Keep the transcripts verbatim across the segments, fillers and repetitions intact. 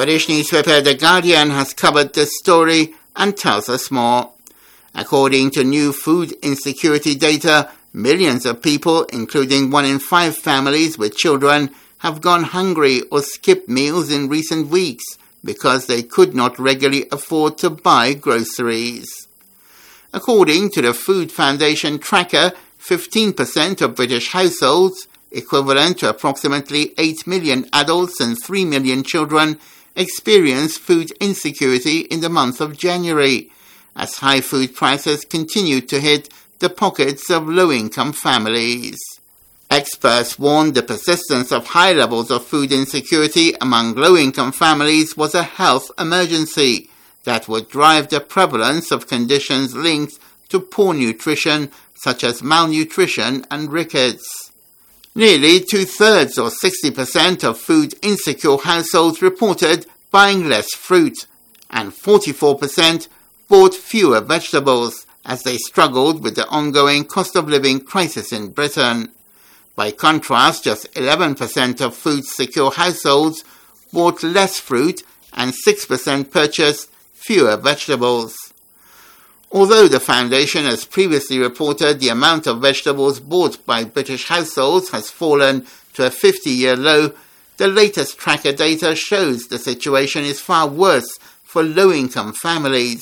British newspaper The Guardian has covered this story and tells us more. According to new food insecurity data, millions of people, including one in five families with children, have gone hungry or skipped meals in recent weeks because they could not regularly afford to buy groceries. According to the Food Foundation tracker, fifteen percent of British households, equivalent to approximately eight million adults and three million children, experienced food insecurity in the month of January, as high food prices continued to hit the pockets of low-income families. Experts warned the persistence of high levels of food insecurity among low-income families was a health emergency that would drive the prevalence of conditions linked to poor nutrition, such as malnutrition and rickets. Nearly two-thirds or sixty percent of food-insecure households reported buying less fruit, and forty-four percent bought fewer vegetables as they struggled with the ongoing cost-of-living crisis in Britain. By contrast, just eleven percent of food-secure households bought less fruit and six percent purchased fewer vegetables. Although the Foundation has previously reported the amount of vegetables bought by British households has fallen to a fifty-year low, the latest tracker data shows the situation is far worse for low-income families.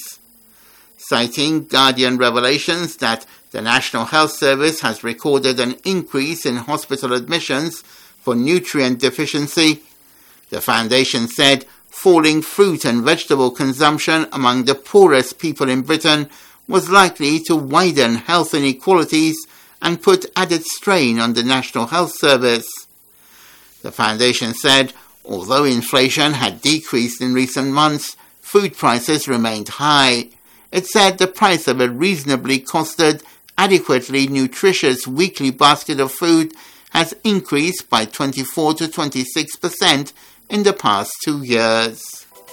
Citing Guardian revelations that the National Health Service has recorded an increase in hospital admissions for nutrient deficiency, the Foundation said falling fruit and vegetable consumption among the poorest people in Britain was likely to widen health inequalities and put added strain on the National Health Service. The Foundation said, although inflation had decreased in recent months, food prices remained high. It said the price of a reasonably costed, adequately nutritious weekly basket of food has increased by twenty-four to twenty-six percent in the past two years.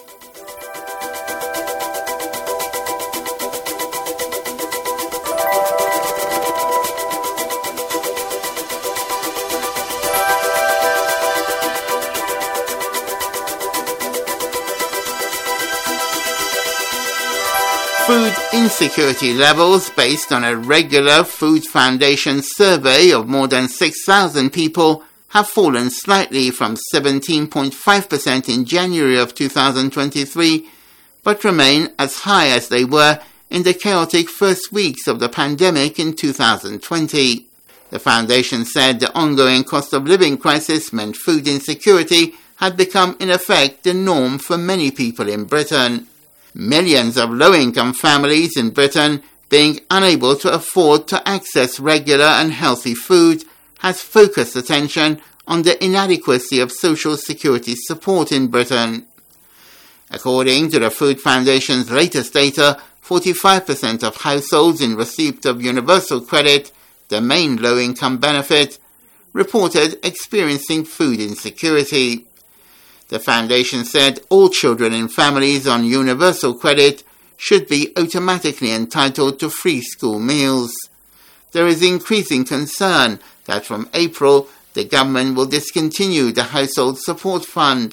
Food insecurity levels, based on a regular Food Foundation survey of more than six thousand people, have fallen slightly from seventeen point five percent in January of two thousand twenty-three, but remain as high as they were in the chaotic first weeks of the pandemic in two thousand twenty. The Foundation said the ongoing cost of living crisis meant food insecurity had become in effect the norm for many people in Britain. Millions of low-income families in Britain, being unable to afford to access regular and healthy food, has focused attention on the inadequacy of social security support in Britain. According to the Food Foundation's latest data, forty-five percent of households in receipt of universal credit, the main low-income benefit, reported experiencing food insecurity. The Foundation said all children in families on universal credit should be automatically entitled to free school meals. There is increasing concern that from April the government will discontinue the Household Support Fund,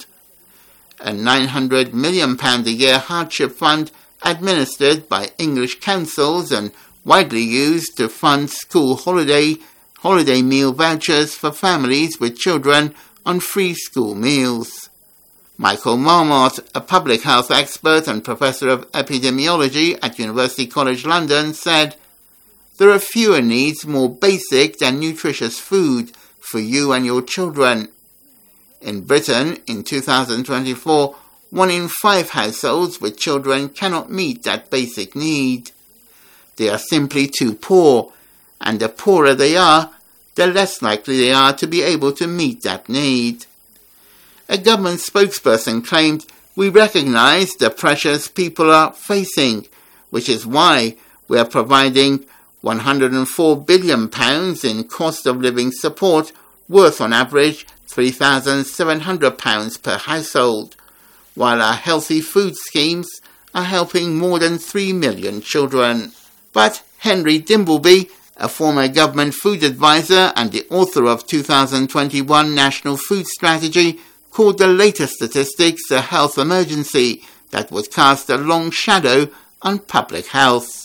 a nine hundred million pounds a year hardship fund administered by English councils and widely used to fund school holiday, holiday meal vouchers for families with children on free school meals. Michael Marmot, a public health expert and professor of epidemiology at University College London, said, "There are fewer needs more basic than nutritious food for you and your children. In Britain, in two thousand twenty-four, one in five households with children cannot meet that basic need. They are simply too poor, and the poorer they are, the less likely they are to be able to meet that need." A government spokesperson claimed, "We recognise the pressures people are facing, which is why we are providing one hundred four billion pounds in cost of living support, worth on average three thousand seven hundred pounds per household, while our healthy food schemes are helping more than three million children." But Henry Dimbleby, a former government food advisor and the author of two thousand twenty-one National Food Strategy, called the latest statistics a health emergency that would cast a long shadow on public health.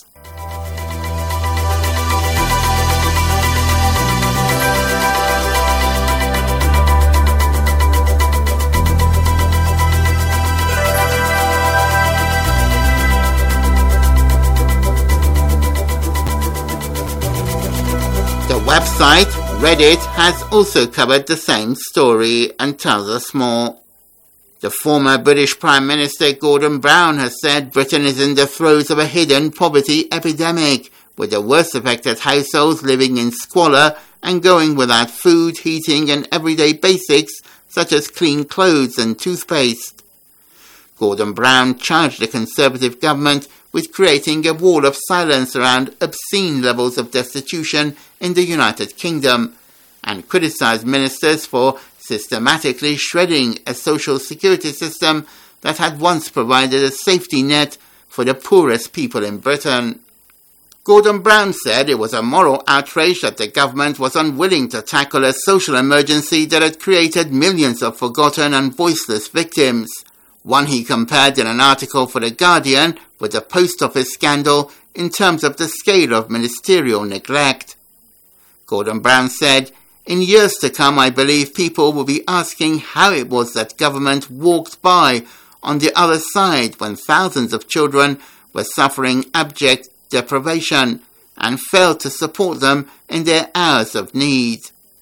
The website Reddit has also covered the same story and tells us more. The former British Prime Minister Gordon Brown has said Britain is in the throes of a hidden poverty epidemic, with the worst affected households living in squalor and going without food, heating and everyday basics such as clean clothes and toothpaste. Gordon Brown charged the Conservative government with creating a wall of silence around obscene levels of destitution in the United Kingdom, and criticised ministers for systematically shredding a social security system that had once provided a safety net for the poorest people in Britain. Gordon Brown said it was a moral outrage that the government was unwilling to tackle a social emergency that had created millions of forgotten and voiceless victims, one he compared in an article for The Guardian with the post office scandal in terms of the scale of ministerial neglect. Gordon Brown said, "In years to come, I believe people will be asking how it was that government walked by on the other side when thousands of children were suffering abject deprivation and failed to support them in their hours of need."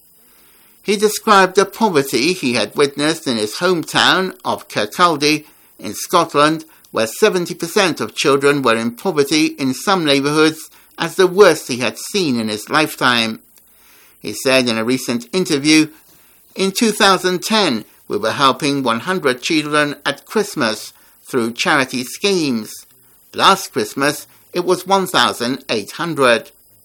He described the poverty he had witnessed in his hometown of Kirkcaldy in Scotland, where seventy percent of children were in poverty in some neighbourhoods, as the worst he had seen in his lifetime. He said in a recent interview, "In two thousand ten, we were helping one hundred children at Christmas through charity schemes. Last Christmas, it was one thousand eight hundred.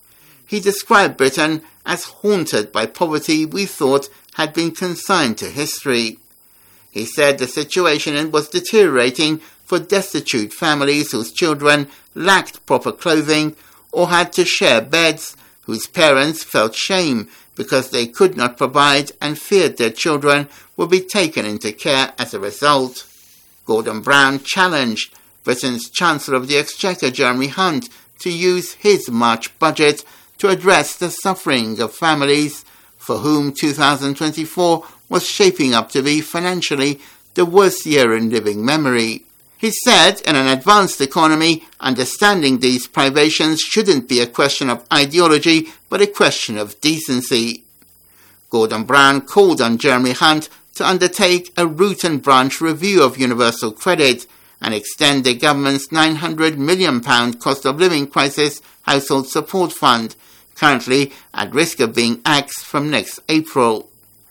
He described Britain as haunted by poverty we thought had been consigned to history. He said the situation was deteriorating for destitute families whose children lacked proper clothing or had to share beds, whose parents felt shame because they could not provide and feared their children would be taken into care as a result." Gordon Brown challenged Britain's Chancellor of the Exchequer, Jeremy Hunt, to use his March budget to address the suffering of families for whom two thousand twenty-four was shaping up to be financially the worst year in living memory. He said, in an advanced economy, understanding these privations shouldn't be a question of ideology, but a question of decency. Gordon Brown called on Jeremy Hunt to undertake a root and branch review of universal credit and extend the government's nine hundred million pounds cost of living crisis household support fund, currently at risk of being axed from next April.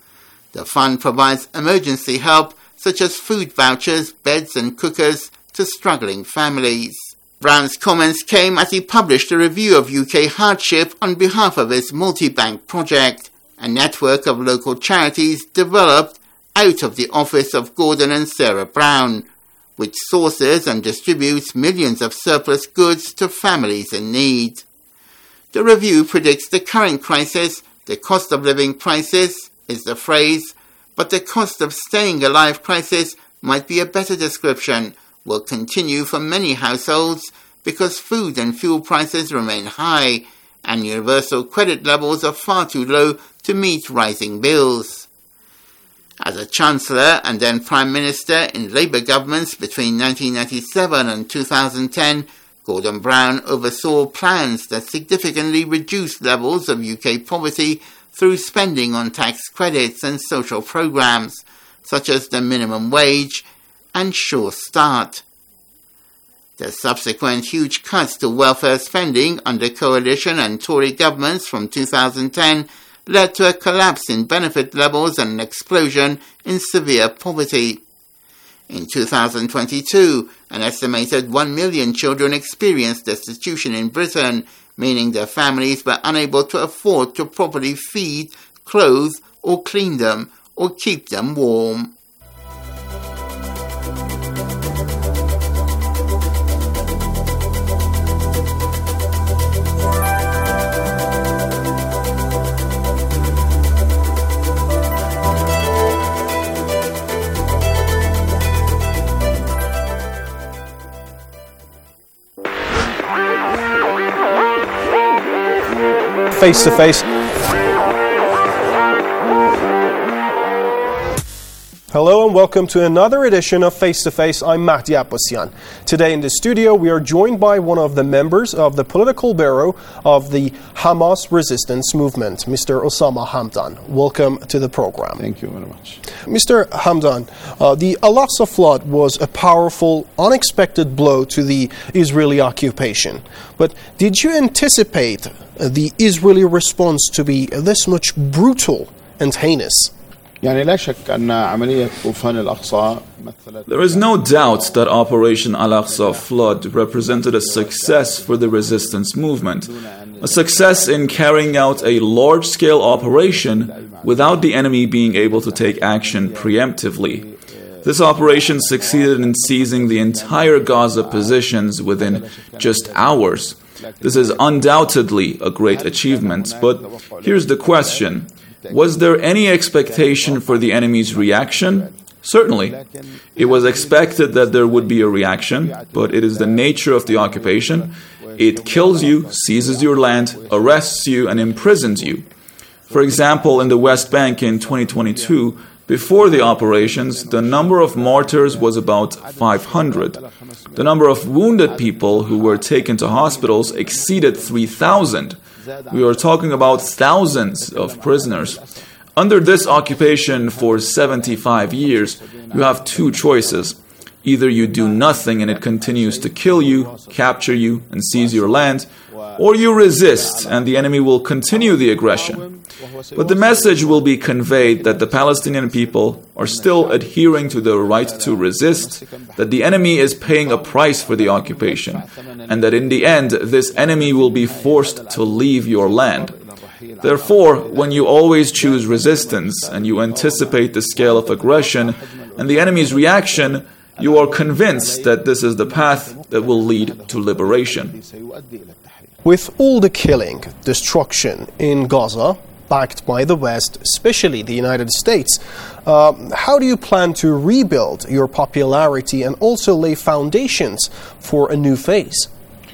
The fund provides emergency help such as food vouchers, beds and cookers to struggling families. Brown's comments came as he published a review of U K hardship on behalf of his multi-bank project, a network of local charities developed out of the office of Gordon and Sarah Brown, which sources and distributes millions of surplus goods to families in need. The review predicts the current crisis, the cost of living crisis is the phrase, but the cost of staying alive crisis might be a better description, will continue for many households because food and fuel prices remain high and universal credit levels are far too low to meet rising bills. As a Chancellor and then Prime Minister in Labour governments between nineteen ninety-seven and two thousand ten, Gordon Brown oversaw plans that significantly reduced levels of U K poverty through spending on tax credits and social programmes, such as the minimum wage and Sure Start. The subsequent huge cuts to welfare spending under coalition and Tory governments from two thousand ten led to a collapse in benefit levels and an explosion in severe poverty. In two thousand twenty-two, an estimated one million children experienced destitution in Britain, meaning their families were unable to afford to properly feed, clothe, or clean them, or keep them warm. Face to Face. Hello and welcome to another edition of Face to Face. I'm Mahdi Abbasyan. Today in the studio we are joined by one of the members of the political bureau of the Hamas resistance movement, Mister Osama Hamdan. Welcome to the program. Thank you very much. Mister Hamdan, uh, the Al-Aqsa flood was a powerful, unexpected blow to the Israeli occupation. But did you anticipate uh, the Israeli response to be this much brutal and heinous? يعني لا شك أن عملية طوفان الأقصى There is no doubt that Operation Al-Aqsa Flood represented a success for the resistance movement, a success in carrying out a large-scale operation without the enemy being able to take action preemptively. This operation succeeded in seizing the entire Gaza positions within just hours. This is undoubtedly a great achievement, but here's the question. Was there any expectation for the enemy's reaction? Certainly. It was expected that there would be a reaction, but it is the nature of the occupation. It kills you, seizes your land, arrests you, and imprisons you. For example, in the West Bank in twenty twenty-two, before the operations, the number of martyrs was about five hundred. The number of wounded people who were taken to hospitals exceeded three thousand. We are talking about thousands of prisoners. Under this occupation for seventy-five years, you have two choices. Either you do nothing and it continues to kill you, capture you, and seize your land, or you resist and the enemy will continue the aggression. But the message will be conveyed that the Palestinian people are still adhering to their right to resist, that the enemy is paying a price for the occupation, and that in the end, this enemy will be forced to leave your land. Therefore, when you always choose resistance and you anticipate the scale of aggression and the enemy's reaction, you are convinced that this is the path that will lead to liberation. With all the killing, destruction in Gaza, backed by the West, especially the United States, uh, how do you plan to rebuild your popularity and also lay foundations for a new phase?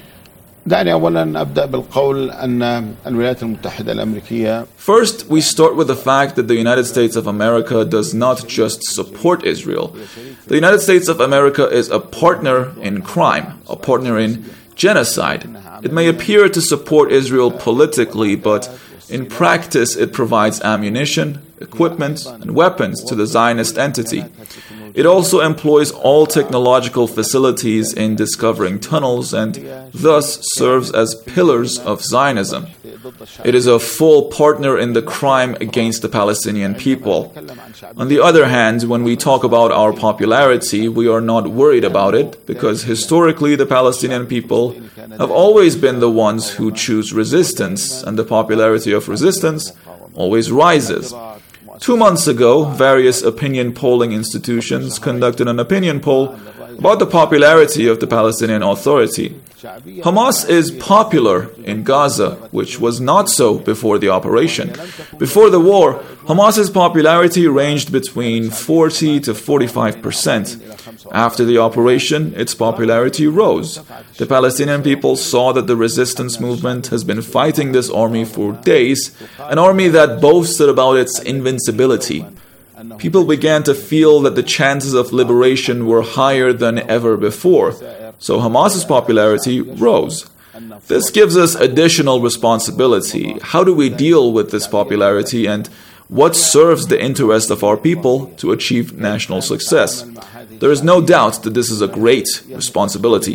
دعني أولا أبدأ بالقول أن الولايات المتحدة الأمريكية First, we start with the fact that the United States of America does not just support Israel. The United States of America is a partner in crime, a partner in genocide. It may appear to support Israel politically, but in practice it provides ammunition, equipment, and weapons to the Zionist entity. It also employs all technological facilities in discovering tunnels and thus serves as pillars of Zionism. It is a full partner in the crime against the Palestinian people. On the other hand, when we talk about our popularity, we are not worried about it because historically the Palestinian people have always been the ones who choose resistance, and the popularity of resistance always rises. Two months ago, various opinion polling institutions conducted an opinion poll about the popularity of the Palestinian Authority. Hamas is popular in Gaza, which was not so before the operation. Before the war, Hamas's popularity ranged between forty to forty-five percent. After the operation, its popularity rose. The Palestinian people saw that the resistance movement has been fighting this army for days, an army that boasted about its invincibility. People began to feel that the chances of liberation were higher than ever before, so Hamas's popularity rose. This gives us additional responsibility. How do we deal with this popularity, and what serves the interest of our people to achieve national success? There is no doubt that this is a great responsibility.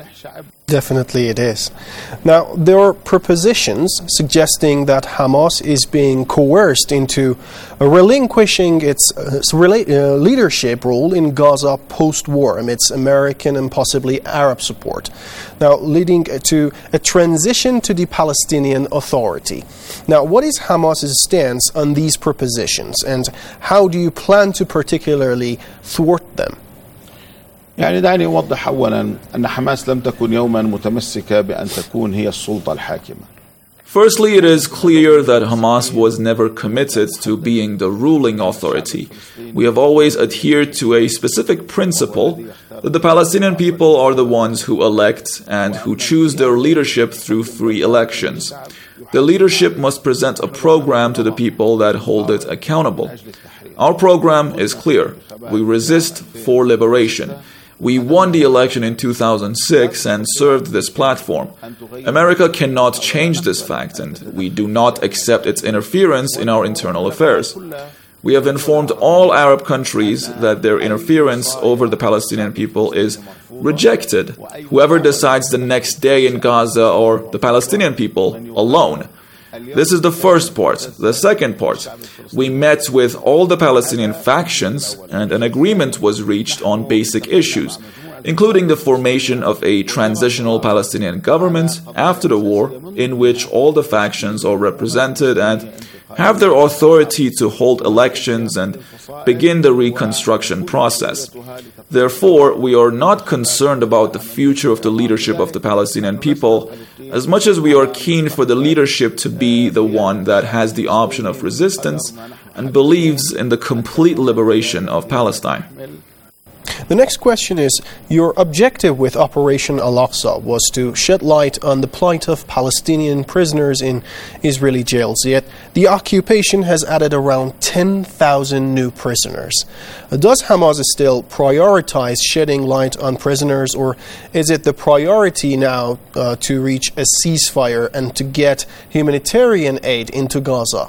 Definitely it is. Now, there are propositions suggesting that Hamas is being coerced into relinquishing its uh, leadership role in Gaza post-war amidst American and possibly Arab support, now leading to a transition to the Palestinian Authority. Now, what is Hamas's stance on these propositions, and how do you plan to particularly thwart them? يعني دعني أوضح أولا أن حماس لم تكن يوما متمسكة بأن تكون هي السلطة الحاكمة. Firstly, it is clear that Hamas was never committed to being the ruling authority. We have always adhered to a specific principle that the Palestinian people are the ones who elect and who choose their leadership through free elections. The leadership must present a program to the people that hold it accountable. Our program is clear. We resist for liberation. We won the election in two thousand six and served this platform. America cannot change this fact, and we do not accept its interference in our internal affairs. We have informed all Arab countries that their interference over the Palestinian people is rejected, whoever decides the next day in Gaza or the Palestinian people alone. This is the first part. The second part, we met with all the Palestinian factions and an agreement was reached on basic issues, including the formation of a transitional Palestinian government after the war in which all the factions are represented and have their authority to hold elections and begin the reconstruction process. Therefore, we are not concerned about the future of the leadership of the Palestinian people as much as we are keen for the leadership to be the one that has the option of resistance and believes in the complete liberation of Palestine. The next question is, your objective with Operation Al-Aqsa was to shed light on the plight of Palestinian prisoners in Israeli jails, yet the occupation has added around ten thousand new prisoners. Does Hamas still prioritize shedding light on prisoners, or is it the priority now uh, to reach a ceasefire and to get humanitarian aid into Gaza?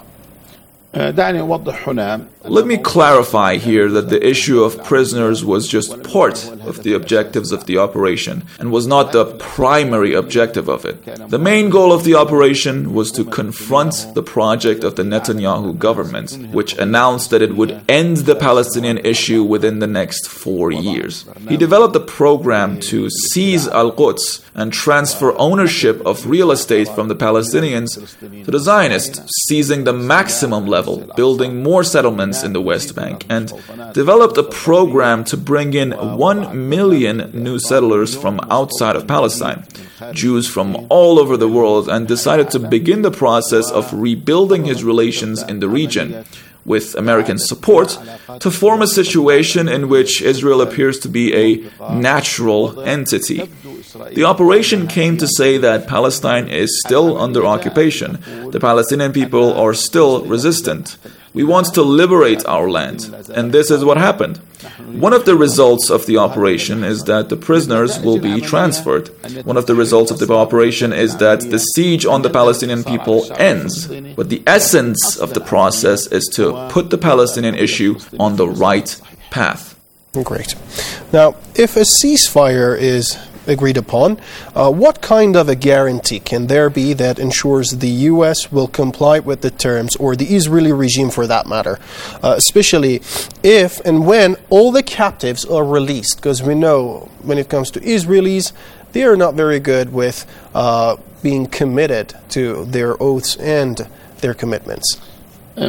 Let me clarify here that the issue of prisoners was just part of the objectives of the operation and was not the primary objective of it. The main goal of the operation was to confront the project of the Netanyahu government, which announced that it would end the Palestinian issue within the next four years. He developed a program to seize Al-Quds and transfer ownership of real estate from the Palestinians to the Zionists, seizing the maximum level, building more settlements in the West Bank, and developed a program to bring in one million new settlers from outside of Palestine, Jews from all over the world, and decided to begin the process of rebuilding his relations in the region, with American support, to form a situation in which Israel appears to be a natural entity. The operation came to say that Palestine is still under occupation. The Palestinian people are still resistant. We want to liberate our land, and this is what happened. One of the results of the operation is that the prisoners will be transferred. One of the results of the operation is that the siege on the Palestinian people ends. But the essence of the process is to put the Palestinian issue on the right path. Great. Now, if a ceasefire is agreed upon, uh, what kind of a guarantee can there be that ensures the U S will comply with the terms, or the Israeli regime for that matter, uh, especially if and when all the captives are released? Because we know when it comes to Israelis, they are not very good with uh, being committed to their oaths and their commitments. I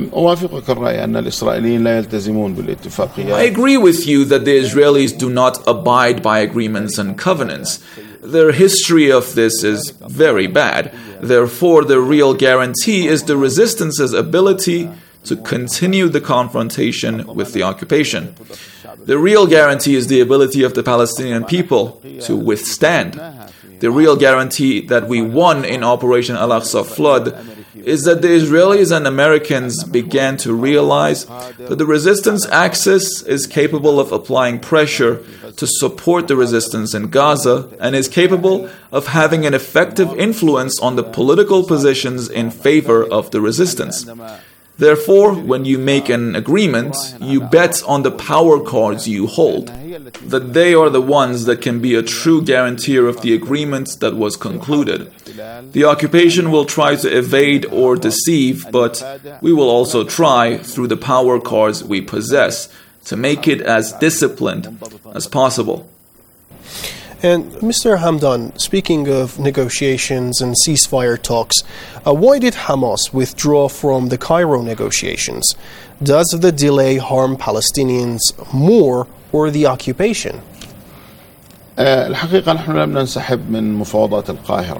agree with you that the Israelis do not abide by agreements and covenants. Their history of this is very bad. Therefore, the real guarantee is the resistance's ability to continue the confrontation with the occupation. The real guarantee is the ability of the Palestinian people to withstand. The real guarantee that we won in Operation Al-Aqsa Flood is that the Israelis and Americans began to realize that the resistance axis is capable of applying pressure to support the resistance in Gaza and is capable of having an effective influence on the political positions in favor of the resistance. Therefore, when you make an agreement, you bet on the power cards you hold, that they are the ones that can be a true guarantor of the agreement that was concluded. The occupation will try to evade or deceive, but we will also try, through the power cards we possess, to make it as disciplined as possible. And Mister Hamdan, speaking of negotiations and ceasefire talks, uh, why did Hamas withdraw from the Cairo negotiations? Does the delay harm Palestinians more or the occupation? الحقيقة نحن لم ننسحب من مفاوضات القاهرة.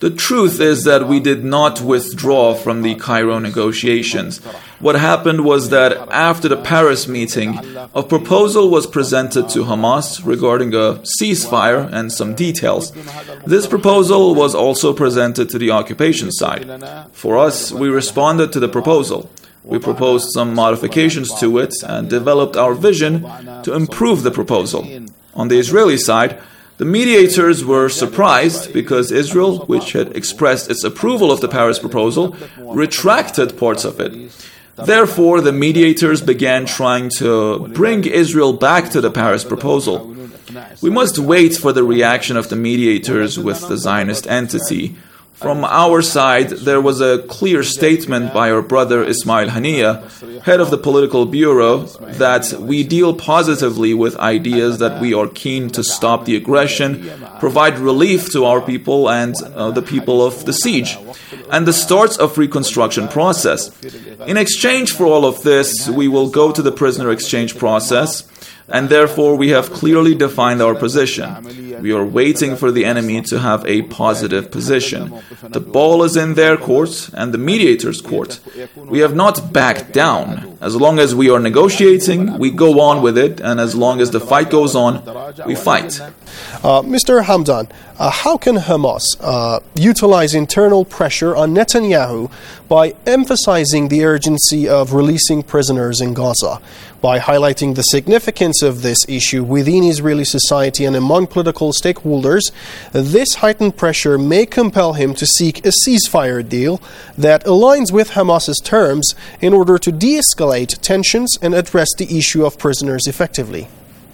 The truth is that we did not withdraw from the Cairo negotiations. What happened was that after the Paris meeting, a proposal was presented to Hamas regarding a ceasefire and some details. This proposal was also presented to the occupation side. For us, we responded to the proposal. We proposed some modifications to it and developed our vision to improve the proposal. On the Israeli side, the mediators were surprised because Israel, which had expressed its approval of the Paris proposal, retracted parts of it. Therefore, the mediators began trying to bring Israel back to the Paris proposal. We must wait for the reaction of the mediators with the Zionist entity. From our side, there was a clear statement by our brother Ismail Haniya, head of the political bureau, that we deal positively with ideas that we are keen to stop the aggression, provide relief to our people and uh, the people of the siege, and the start of reconstruction process. In exchange for all of this, we will go to the prisoner exchange process, and therefore we have clearly defined our position. We are waiting for the enemy to have a positive position. The ball is in their court and the mediator's court. We have not backed down. As long as we are negotiating, we go on with it, and as long as the fight goes on, we fight. Uh, Mister Hamdan, uh, how can Hamas uh, utilize internal pressure on Netanyahu by emphasizing the urgency of releasing prisoners in Gaza, by highlighting the significance of this issue within Israeli society and among political stakeholders? This heightened pressure may compel him to seek a ceasefire deal that aligns with Hamas's terms in order to de-escalate tensions and address the issue of prisoners effectively.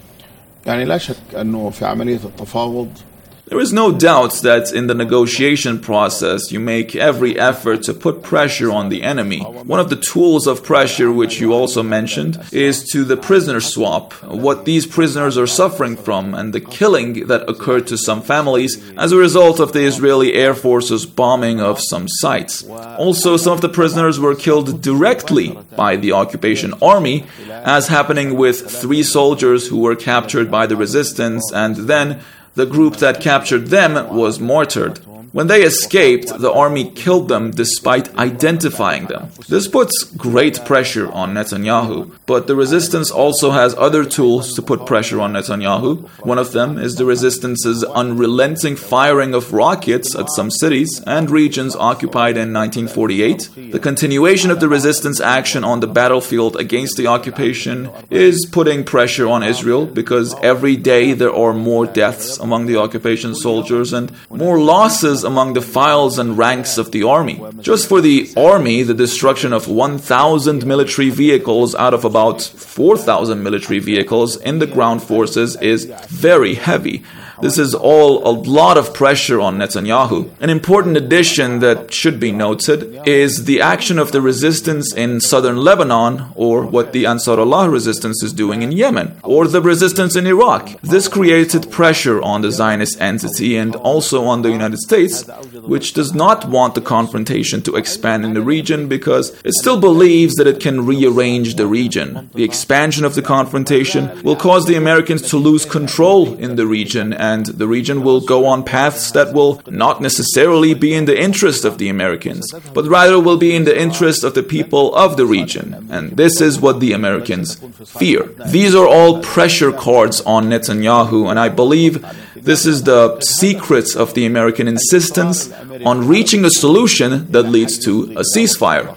يعني لا شك أنه في عملية التفاوض There is no doubt that in the negotiation process you make every effort to put pressure on the enemy. One of the tools of pressure, which you also mentioned, is to the prisoner swap, what these prisoners are suffering from and the killing that occurred to some families as a result of the Israeli Air Force's bombing of some sites. Also, some of the prisoners were killed directly by the occupation army, as happening with three soldiers who were captured by the resistance, and then the group that captured them was martyred. When they escaped, the army killed them despite identifying them. This puts great pressure on Netanyahu, but the resistance also has other tools to put pressure on Netanyahu. One of them is the resistance's unrelenting firing of rockets at some cities and regions occupied in nineteen forty-eight. The continuation of the resistance action on the battlefield against the occupation is putting pressure on Israel because every day there are more deaths among the occupation soldiers and more losses among the files and ranks of the army. Just for the army, the destruction of one thousand military vehicles out of about four thousand military vehicles in the ground forces is very heavy. This is all a lot of pressure on Netanyahu. An important addition that should be noted is the action of the resistance in southern Lebanon, or what the Ansarullah resistance is doing in Yemen, or the resistance in Iraq. This created pressure on the Zionist entity and also on the United States, which does not want the confrontation to expand in the region because it still believes that it can rearrange the region. The expansion of the confrontation will cause the Americans to lose control in the region, and the region will go on paths that will not necessarily be in the interest of the Americans, but rather will be in the interest of the people of the region. And this is what the Americans fear. These are all pressure cards on Netanyahu, and I believe this is the secret of the American insistence on reaching a solution that leads to a ceasefire.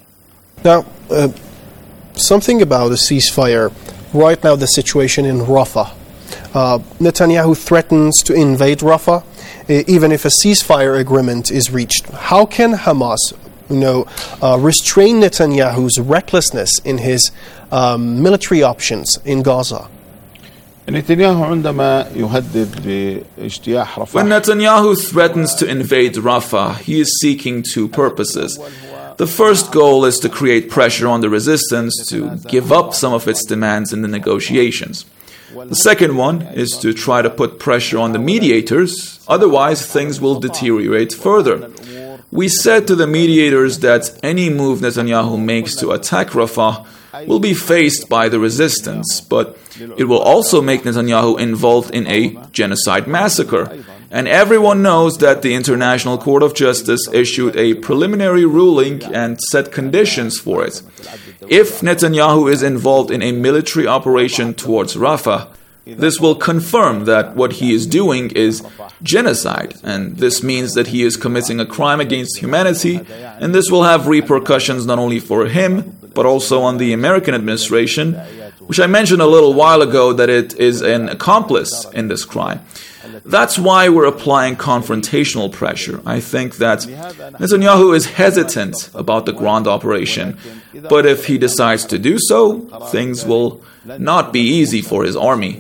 Now, uh, something about a ceasefire. Right now, the situation in Rafah. Uh, Netanyahu threatens to invade Rafah, uh, even if a ceasefire agreement is reached. How can Hamas, you know, uh, restrain Netanyahu's recklessness in his um, military options in Gaza? نتنياهو عندما يهدد باجتياح رفح. When Netanyahu threatens to invade Rafah, he is seeking two purposes. The first goal is to create pressure on the resistance to give up some of its demands in the negotiations. The second one is to try to put pressure on the mediators, otherwise things will deteriorate further. We said to the mediators that any move Netanyahu makes to attack Rafah will be faced by the resistance, but it will also make Netanyahu involved in a genocide massacre, And everyone knows that the International Court of Justice issued a preliminary ruling and set conditions for it. If Netanyahu is involved in a military operation towards Rafah, this will confirm that what he is doing is genocide, and this means that he is committing a crime against humanity, and this will have repercussions not only for him, but also on the American administration, which I mentioned a little while ago that it is an accomplice in this crime. That's why we're applying confrontational pressure. I think that Netanyahu is hesitant about the ground operation, but if he decides to do so, things will not be easy for his army.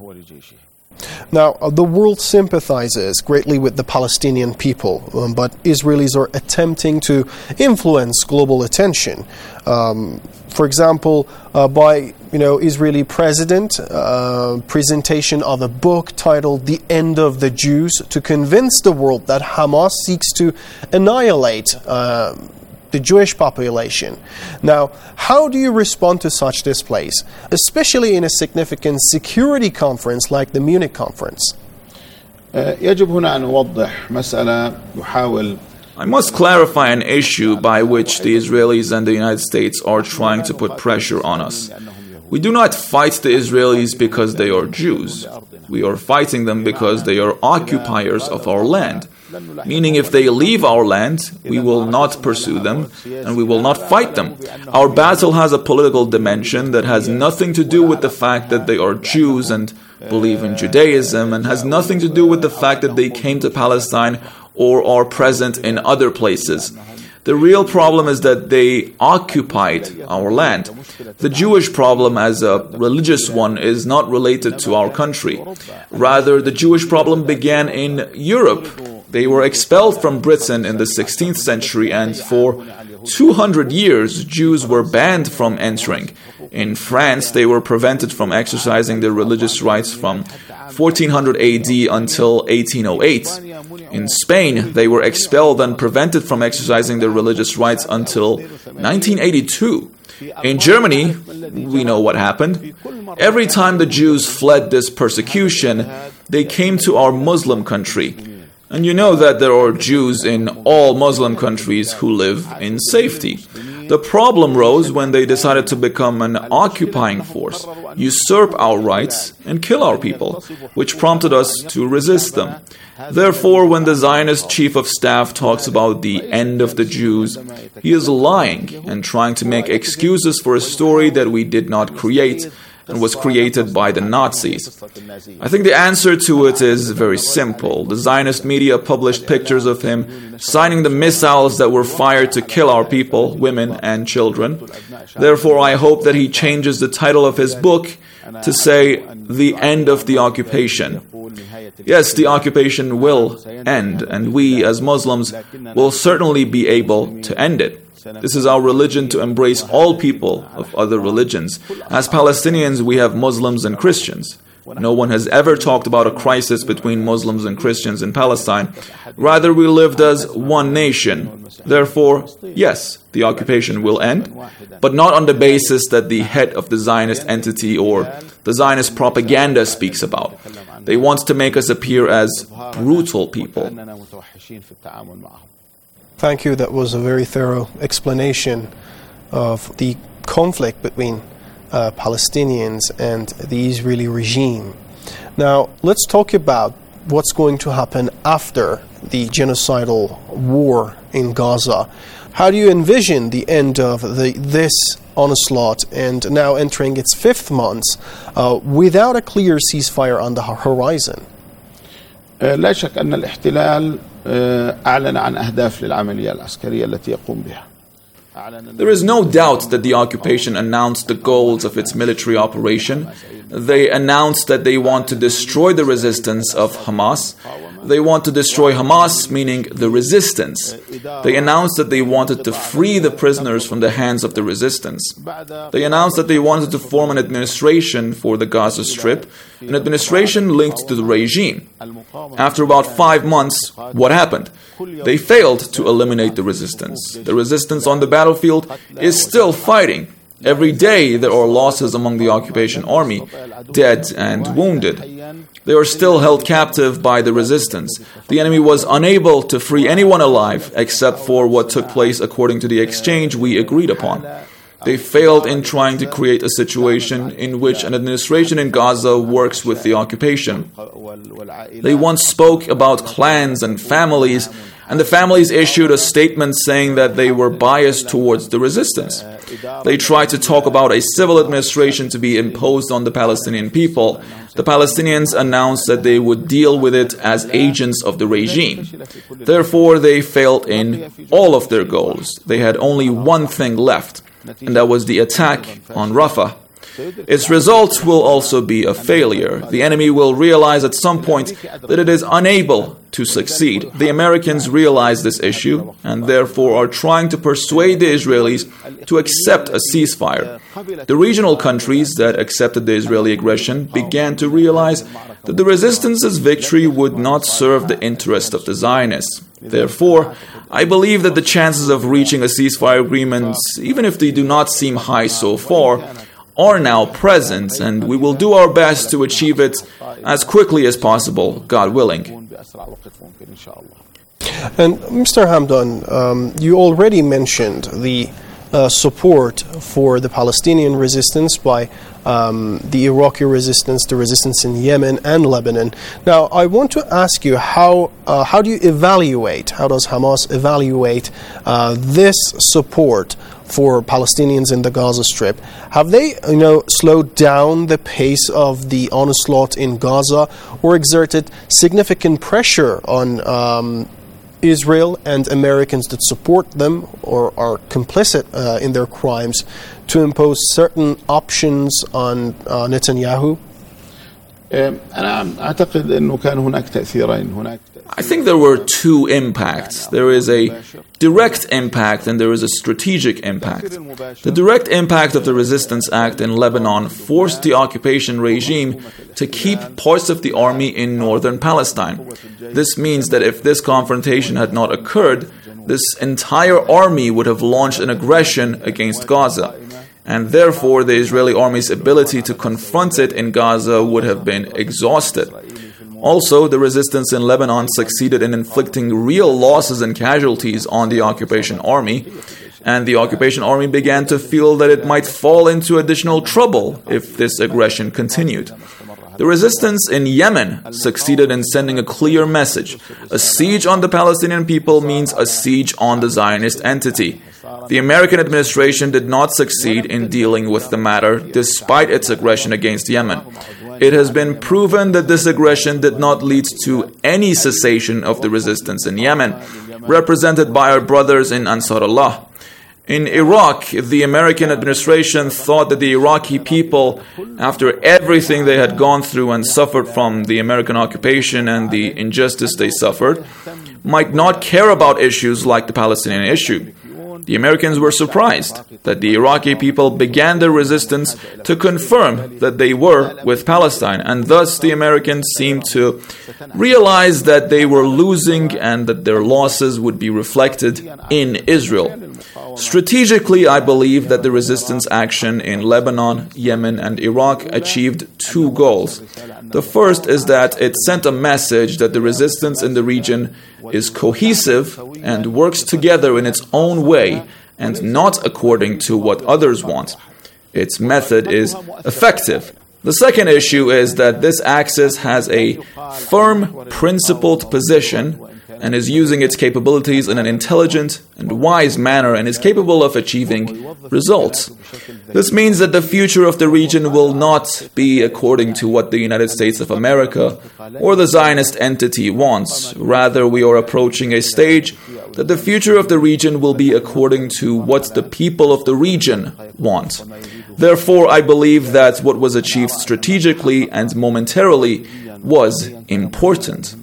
Now, uh, the world sympathizes greatly with the Palestinian people, um, but Israelis are attempting to influence global attention. Um, for example, uh, by you know Israeli president uh, presentation of a book titled "The End of the Jews" to convince the world that Hamas seeks to annihilate Uh, the Jewish population. Now, how do you respond to such displays, especially in a significant security conference like the Munich conference? يجب هنا أن نوضح مسألة يحاول I must clarify an issue by which the Israelis and the United States are trying to put pressure on us. We do not fight the Israelis because they are Jews. We are fighting them because they are occupiers of our land. Meaning if they leave our land, we will not pursue them and we will not fight them. Our battle has a political dimension that has nothing to do with the fact that they are Jews and believe in Judaism, and has nothing to do with the fact that they came to Palestine or are present in other places. The real problem is that they occupied our land. The Jewish problem as a religious one is not related to our country. Rather, the Jewish problem began in Europe. They were expelled from Britain in the sixteenth century, and for two hundred years, Jews were banned from entering. In France, they were prevented from exercising their religious rights from fourteen hundred A D until eighteen oh eight. In Spain, they were expelled and prevented from exercising their religious rights until nineteen eighty-two. In Germany, we know what happened. Every time the Jews fled this persecution, they came to our Muslim country. And you know that there are Jews in all Muslim countries who live in safety. The problem rose when they decided to become an occupying force, usurp our rights, and kill our people, which prompted us to resist them. Therefore, when the Zionist chief of staff talks about the end of the Jews, he is lying and trying to make excuses for a story that we did not create and was created by the Nazis. I think the answer to it is very simple. The Zionist media published pictures of him signing the missiles that were fired to kill our people, women and children. Therefore, I hope that he changes the title of his book to say, "The End of the Occupation." Yes, the occupation will end, and we as Muslims will certainly be able to end it. This is our religion, to embrace all people of other religions. As Palestinians, we have Muslims and Christians. No one has ever talked about a crisis between Muslims and Christians in Palestine. Rather, we lived as one nation. Therefore, yes, the occupation will end, but not on the basis that the head of the Zionist entity or the Zionist propaganda speaks about. They want to make us appear as brutal people. Thank you. That was a very thorough explanation of the conflict between uh, Palestinians and the Israeli regime. Now, let's talk about what's going to happen after the genocidal war in Gaza. How do you envision the end of the, this onslaught, and now entering its fifth month, uh, without a clear ceasefire on the horizon? لا شك أن الاحتلال أعلن عن أهداف للعملية العسكرية التي يقوم بها. There is no doubt that the occupation announced the goals of its military operation. They announced that they want to destroy the resistance of Hamas. They want to destroy Hamas, meaning the resistance. They announced that they wanted to free the prisoners from the hands of the resistance. They announced that they wanted to form an administration for the Gaza Strip, an administration linked to the regime. After about five months, what happened? They failed to eliminate the resistance. The resistance on the battlefield is still fighting. Every day there are losses among the occupation army, dead and wounded. They are still held captive by the resistance. The enemy was unable to free anyone alive except for what took place according to the exchange we agreed upon. They failed in trying to create a situation in which an administration in Gaza works with the occupation. They once spoke about clans and families, and the families issued a statement saying that they were biased towards the resistance. They tried to talk about a civil administration to be imposed on the Palestinian people. The Palestinians announced that they would deal with it as agents of the regime. Therefore, they failed in all of their goals. They had only one thing left, and that was the attack on Rafah. Its result will also be a failure. The enemy will realize at some point that it is unable to succeed. The Americans realize this issue and therefore are trying to persuade the Israelis to accept a ceasefire. The regional countries that accepted the Israeli aggression began to realize that the resistance's victory would not serve the interest of the Zionists. Therefore, I believe that the chances of reaching a ceasefire agreement, even if they do not seem high so far, are now present, and we will do our best to achieve it as quickly as possible, God willing. And Mister Hamdan, um, you already mentioned the uh, support for the Palestinian resistance by um, the Iraqi resistance, the resistance in Yemen and Lebanon. Now, I want to ask you, how uh, how do you evaluate, how does Hamas evaluate uh, this support for Palestinians in the Gaza Strip? Have they, you know, slowed down the pace of the onslaught in Gaza, or exerted significant pressure on um, Israel and Americans that support them or are complicit uh, in their crimes to impose certain options on uh, Netanyahu? أنا أعتقد أنه كان هناك تأثيرين. هناك I think there were two impacts. There is a direct impact and there is a strategic impact. The direct impact of the Resistance Act in Lebanon forced the occupation regime to keep parts of the army in northern Palestine. This means that if this confrontation had not occurred, this entire army would have launched an aggression against Gaza. And therefore, the Israeli army's ability to confront it in Gaza would have been exhausted. Also, the resistance in Lebanon succeeded in inflicting real losses and casualties on the occupation army, and the occupation army began to feel that it might fall into additional trouble if this aggression continued. The resistance in Yemen succeeded in sending a clear message. A siege on the Palestinian people means a siege on the Zionist entity. The American administration did not succeed in dealing with the matter despite its aggression against Yemen. It has been proven that this aggression did not lead to any cessation of the resistance in Yemen, represented by our brothers in Ansarullah. In Iraq, the American administration thought that the Iraqi people, after everything they had gone through and suffered from the American occupation and the injustice they suffered, might not care about issues like the Palestinian issue. The Americans were surprised that the Iraqi people began their resistance to confirm that they were with Palestine, and thus the Americans seemed to realize that they were losing and that their losses would be reflected in Israel. Strategically, I believe that the resistance action in Lebanon, Yemen, and Iraq achieved two goals. The first is that it sent a message that the resistance in the region is cohesive and works together in its own way and not according to what others want. Its method is effective. The second issue is that this axis has a firm, principled position and is using its capabilities in an intelligent and wise manner and is capable of achieving results. This means that the future of the region will not be according to what the United States of America or the Zionist entity wants. Rather, we are approaching a stage that the future of the region will be according to what the people of the region want. Therefore, I believe that what was achieved strategically and momentarily was important.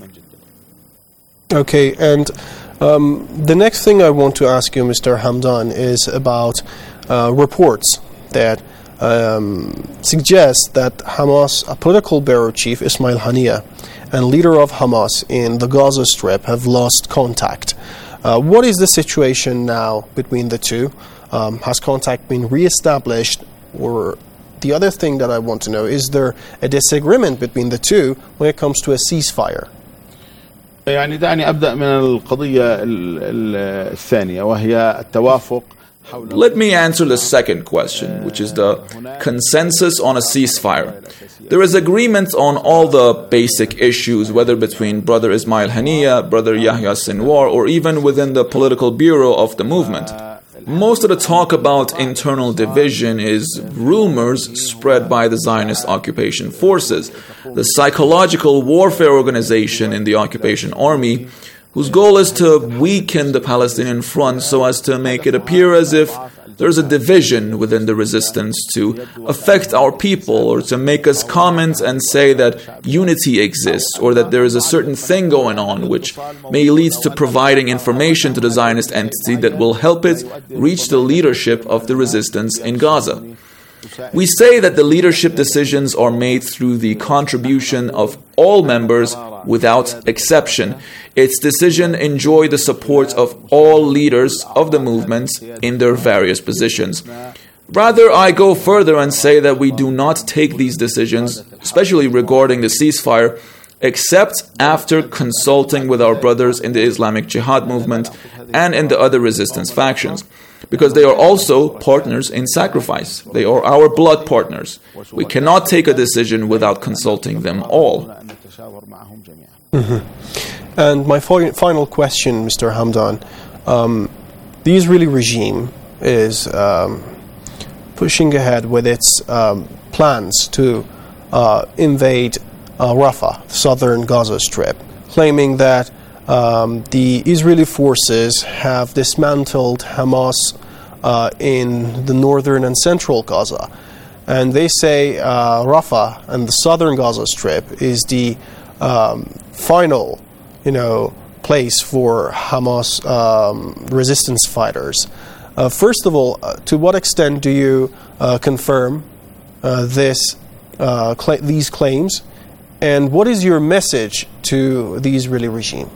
Okay, and um, the next thing I want to ask you, Mister Hamdan, is about uh, reports that um, suggest that Hamas, a political bureau chief, Ismail Haniyeh, and leader of Hamas in the Gaza Strip have lost contact. Uh, what is the situation now between the two? Um, has contact been reestablished? Or the other thing that I want to know, is there a disagreement between the two when it comes to a ceasefire? يعني دعني أبدأ من القضية الثانية وهي التوافق. Let me answer the second question, which is the consensus on a ceasefire. There is agreement on all the basic issues, whether between Brother Ismail Haniyeh, Brother Yahya Sinwar, or even within the political bureau of the movement. Most of the talk about internal division is rumors spread by the Zionist occupation forces, the psychological warfare organization in the occupation army, whose goal is to weaken the Palestinian front so as to make it appear as if there's a division within the resistance to affect our people, or to make us comment and say that unity exists, or that there is a certain thing going on which may lead to providing information to the Zionist entity that will help it reach the leadership of the resistance in Gaza. We say that the leadership decisions are made through the contribution of all members without exception. Its decisions enjoy the support of all leaders of the movement in their various positions. Rather, I go further and say that we do not take these decisions, especially regarding the ceasefire, except after consulting with our brothers in the Islamic Jihad movement and in the other resistance factions, because they are also partners in sacrifice. They are our blood partners. We cannot take a decision without consulting them all. Mm-hmm. And my fi- final question, Mister Hamdan, um, the Israeli regime is um, pushing ahead with its um, plans to uh, invade uh, Rafah, the southern Gaza Strip, claiming that um, the Israeli forces have dismantled Hamas uh, in the northern and central Gaza. And they say uh, Rafah and the southern Gaza Strip is the um, final, you know, place for Hamas um, resistance fighters. Uh, first of all, uh, to what extent do you uh, confirm uh, this uh, cl- these claims, and what is your message to the Israeli regime?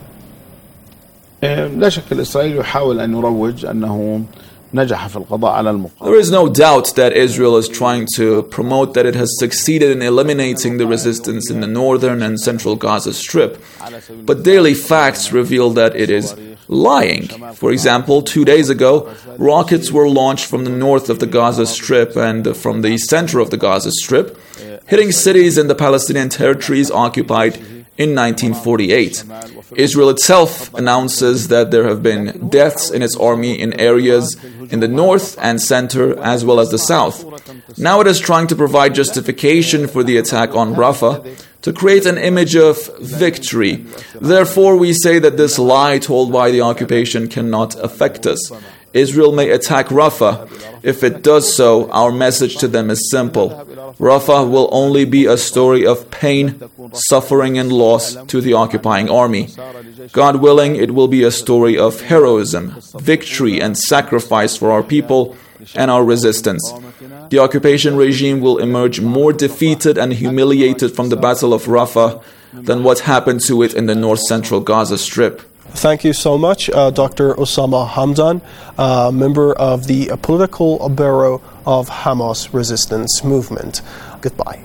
لا شك الإسرائيلي يحاول أن يروج أنه نجح في القضاء على المقاومة. There is no doubt that Israel is trying to promote that it has succeeded in eliminating the resistance in the northern and central Gaza Strip. But daily facts reveal that it is lying. For example, two days ago, rockets were launched from the north of the Gaza Strip and from the center of the Gaza Strip, hitting cities in the Palestinian territories occupied in nineteen forty-eight. Israel itself announces that there have been deaths in its army in areas in the north and center as well as the south. Now it is trying to provide justification for the attack on Rafah to create an image of victory. Therefore, we say that this lie told by the occupation cannot affect us. Israel may attack Rafah. If it does so, our message to them is simple. Rafah will only be a story of pain, suffering, and loss to the occupying army. God willing, it will be a story of heroism, victory, and sacrifice for our people and our resistance. The occupation regime will emerge more defeated and humiliated from the Battle of Rafah than what happened to it in the north-central Gaza Strip. Thank you so much, uh, Doctor Osama Hamdan, uh, member of the uh, political bureau of Hamas resistance movement. Goodbye.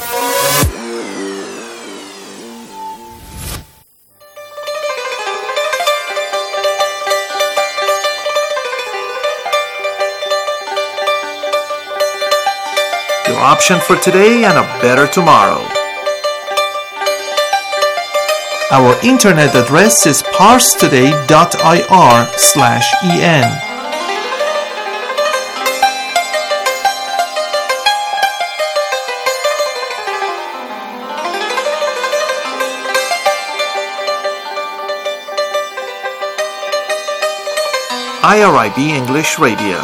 Your option for today and a better tomorrow. Our internet address is parstoday.ir slash en. I R I B English Radio.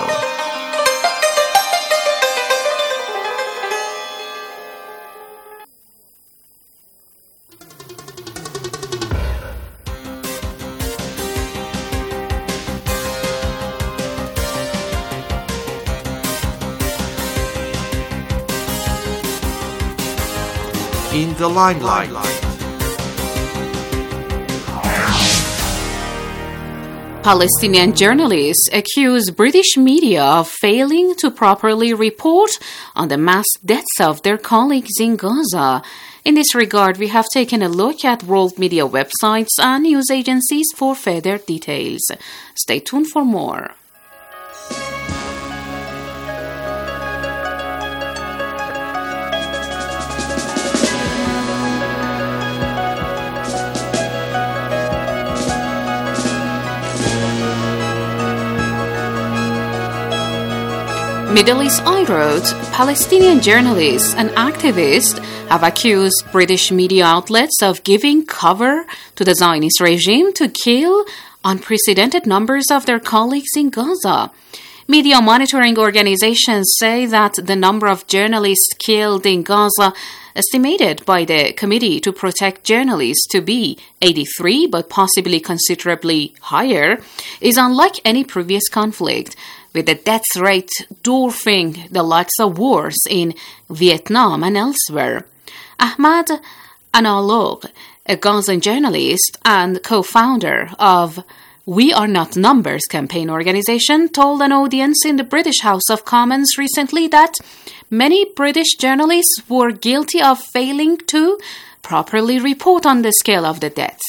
In the limelight. Palestinian journalists accuse British media of failing to properly report on the mass deaths of their colleagues in Gaza. In this regard, we have taken a look at world media websites and news agencies for further details. Stay tuned for more. Middle East Eye wrote, Palestinian journalists and activists have accused British media outlets of giving cover to the Zionist regime to kill unprecedented numbers of their colleagues in Gaza. Media monitoring organizations say that the number of journalists killed in Gaza, estimated by the Committee to Protect Journalists to be eighty-three, but possibly considerably higher, is unlike any previous conflict, with the death rate dwarfing the likes of wars in Vietnam and elsewhere. Ahmad Analog, a Gazan journalist and co-founder of We Are Not Numbers campaign organization, told an audience in the British House of Commons recently that many British journalists were guilty of failing to properly report on the scale of the deaths.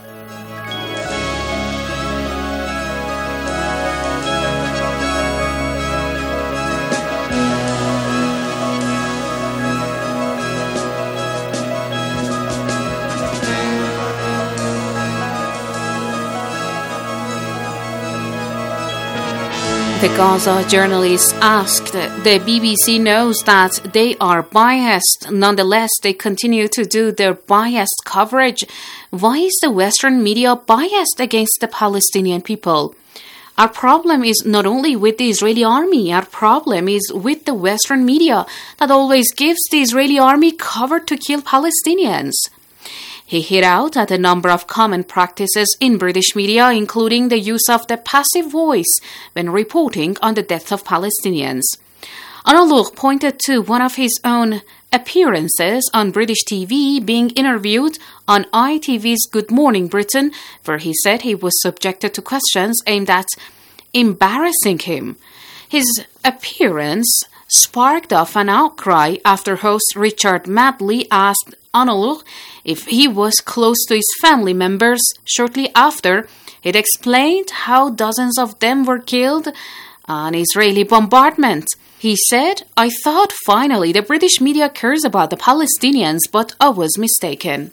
The Gaza journalists asked, the B B C knows that they are biased. Nonetheless, they continue to do their biased coverage. Why is the Western media biased against the Palestinian people? Our problem is not only with the Israeli army, our problem is with the Western media that always gives the Israeli army cover to kill Palestinians. He hit out at a number of common practices in British media, including the use of the passive voice when reporting on the death of Palestinians. Analog pointed to one of his own appearances on British T V being interviewed on I T V's Good Morning Britain, where he said he was subjected to questions aimed at embarrassing him. His appearance sparked off an outcry after host Richard Madley asked Analog if he was close to his family members. Shortly after, it explained how dozens of them were killed on Israeli bombardment. He said, I thought finally the British media cares about the Palestinians, but I was mistaken.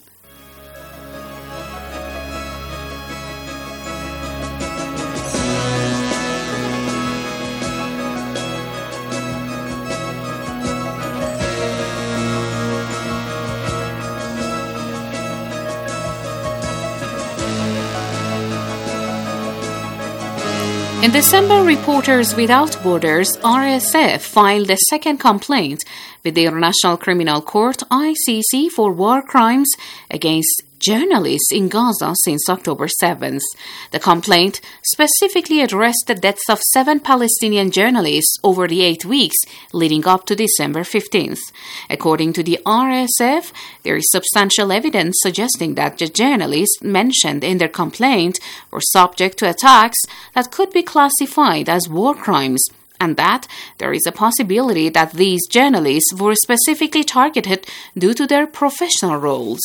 In December, Reporters Without Borders, R S F, filed a second complaint with the International Criminal Court, I C C, for war crimes against journalists in Gaza since October seventh. The complaint specifically addressed the deaths of seven Palestinian journalists over the eight weeks leading up to December fifteenth. According to the R S F, there is substantial evidence suggesting that the journalists mentioned in their complaint were subject to attacks that could be classified as war crimes, and that there is a possibility that these journalists were specifically targeted due to their professional roles.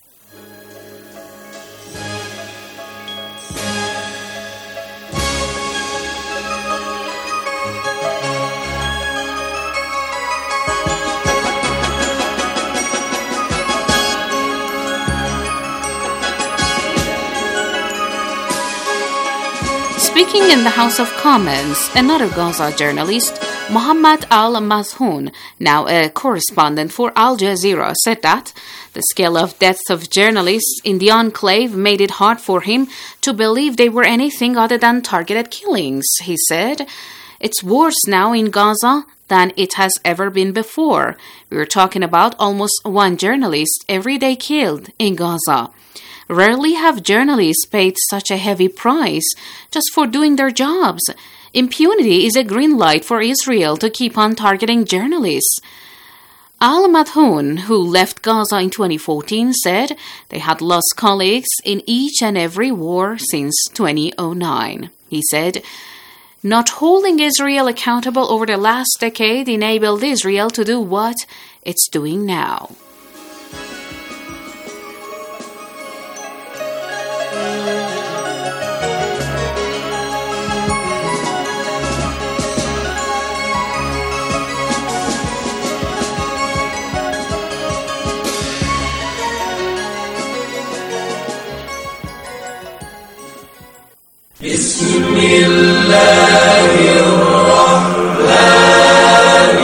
Speaking in the House of Commons, another Gaza journalist, Mohammed Al-Mazhoun, now a correspondent for Al Jazeera, said that the scale of deaths of journalists in the enclave made it hard for him to believe they were anything other than targeted killings. He said, it's worse now in Gaza than it has ever been before. We're talking about almost one journalist every day killed in Gaza. Rarely have journalists paid such a heavy price just for doing their jobs. Impunity is a green light for Israel to keep on targeting journalists. Al-Madhoun, who left Gaza in twenty fourteen, said they had lost colleagues in each and every war since two thousand nine. He said, "Not holding Israel accountable over the last decade enabled Israel to do what it's doing now." بسم الله الرحمن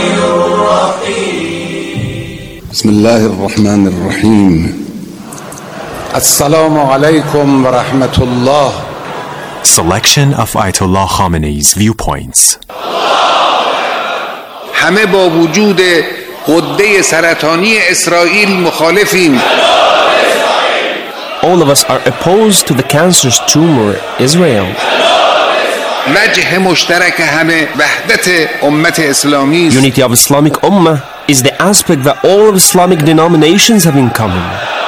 الرحيم بسم الله الرحمن الرحيم السلام عليكم ورحمة الله. Selection of Ayatollah Khamenei's viewpoints. همه با وجود غده سرطانی اسرائیل مخالفیم. All of us are opposed to the cancerous tumor, Israel. وجه مشترک همه وحدت امت اسلامی است. Unity of Islamic Ummah is the aspect that all of Islamic denominations have in common.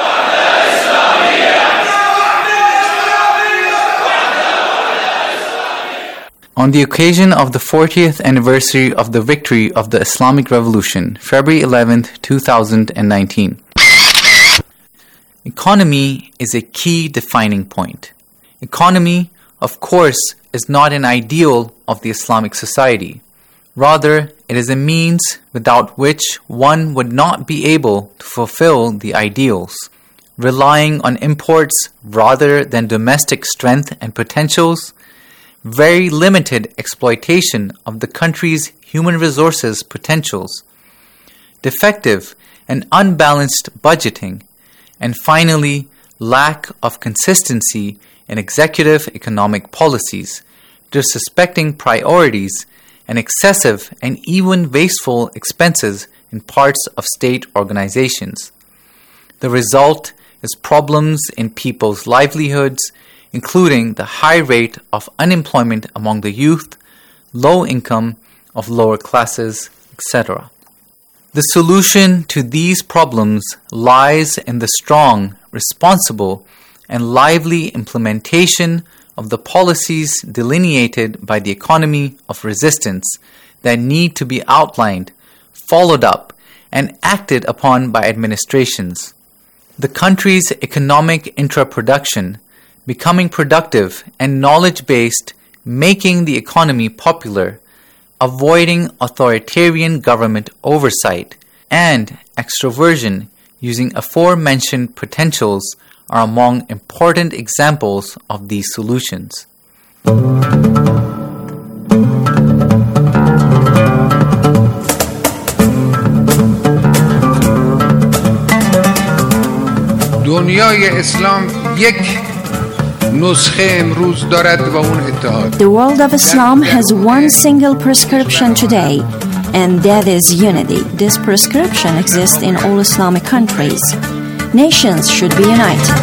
On the occasion of the fortieth anniversary of the victory of the Islamic Revolution, February eleventh, two thousand nineteen. Economy is a key defining point. Economy, of course, is not an ideal of the Islamic society. Rather, it is a means without which one would not be able to fulfill the ideals. Relying on imports rather than domestic strength and potentials, very limited exploitation of the country's human resources potentials, defective and unbalanced budgeting, and finally, lack of consistency in executive economic policies, disrespecting priorities, and excessive and even wasteful expenses in parts of state organizations. The result is problems in people's livelihoods, including the high rate of unemployment among the youth, low income of lower classes, et cetera. The solution to these problems lies in the strong, responsible, and lively implementation of the policies delineated by the economy of resistance that need to be outlined, followed up, and acted upon by administrations. The country's economic intra-production, becoming productive and knowledge-based, making the economy popular, avoiding authoritarian government oversight, and extroversion using aforementioned potentials are among important examples of these solutions. دنیای اسلام یک نسخه امروز دارد و اون اتحاد. The world of Islam has one single prescription today, and that is unity. This prescription exists in all Islamic countries. Nations should be united.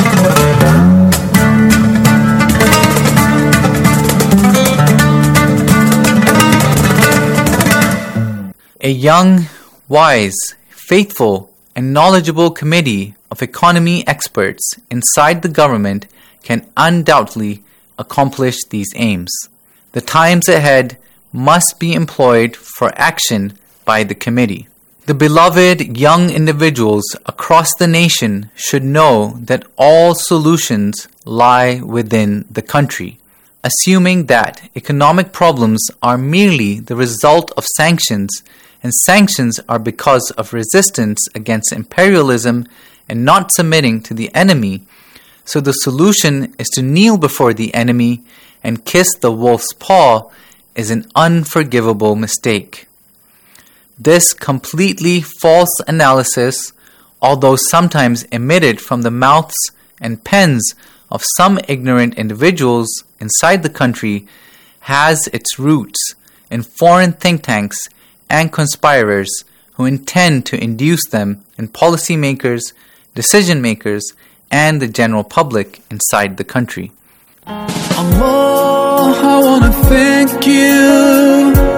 A young, wise, faithful, and knowledgeable committee of economy experts inside the government can undoubtedly accomplish these aims. The times ahead must be employed for action by the committee. The beloved young individuals across the nation should know that all solutions lie within the country. Assuming that economic problems are merely the result of sanctions, and sanctions are because of resistance against imperialism and not submitting to the enemy, so the solution is to kneel before the enemy and kiss the wolf's paw, is an unforgivable mistake. This completely false analysis, although sometimes emitted from the mouths and pens of some ignorant individuals inside the country, has its roots in foreign think tanks and conspirators who intend to induce them in policymakers, decision makers, and the general public inside the country. Allah, I wanna thank you.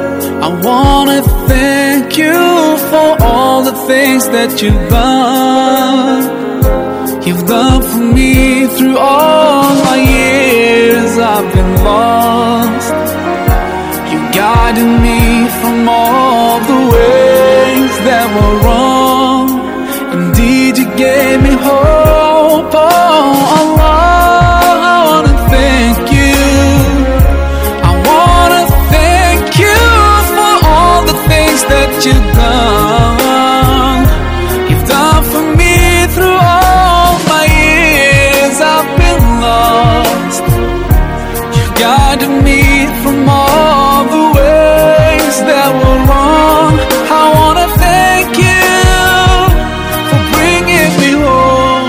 I wanna thank you for all the things that you've done. You've done for me through all my years I've been lost. You guided me from all the ways that were wrong. Indeed, you gave me hope. Oh, Allah, I wanna thank you. I wanna thank you for all the things that you've done. You've done for me through all my years I've been lost. You guided me from all the ways that were wrong. I wanna thank you for bringing me home.